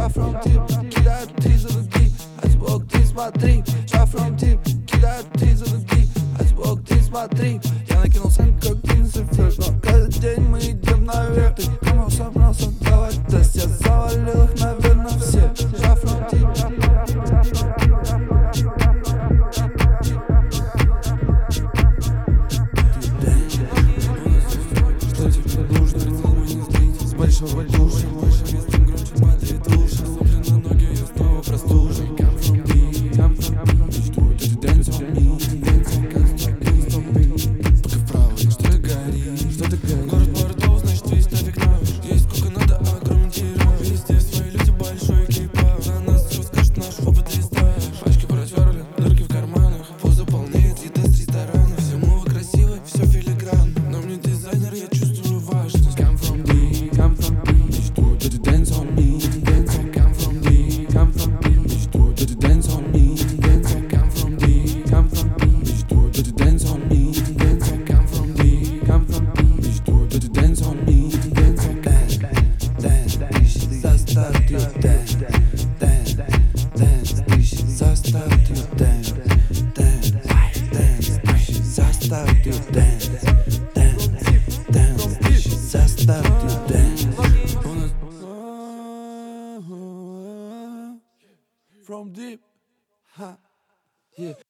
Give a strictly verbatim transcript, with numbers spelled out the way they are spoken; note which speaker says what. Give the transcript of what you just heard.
Speaker 1: Шафрон тип, кидает три за другие, а типок ты смотри. Шафрон тип, кидает три за другие, а типок ты смотри. Я накинул сам как джинсы флёрт, но каждый день мы идем наверх. Ты кому собрался давать тест, я завалил их, наверное, все. Шафрон тип. Что тебе нужно? С большого душа, больше места громче, смотри, душа. Сопли на ноги, я снова простужен. Come from me, come from me. Жду, ты dance on me, dance on me, can't stop me. Пока вправо, что ты горишь, что ты горишь. Город бортов, значит весь нафиг наш. Есть сколько надо, а кроме тираж. Везде свои люди, большой экипаж. На нас расскажет наш опыт и стаж. Пачки протерли, дырки в карманах. Поза полнеет, еда с ресторана. Все мова красиво, все филигранно. Но мне дизайнер, я чувствую важность. Come from me, come from me. Жду, ты dance on me, dance on. Come from me, come from me. Жду, ты dance on me, dance on. Come from me, come from me. Жду, ты dance on me, dance on. Come from me, come from me. Жду, ты dance on me, dance on. Dance, dance, dance, заставь ее dance, dance, dance, dance, заставь ее dance, dance, dance, заставь ее dance, dance, dance, заставь ее dance. From deep, ha, yeah.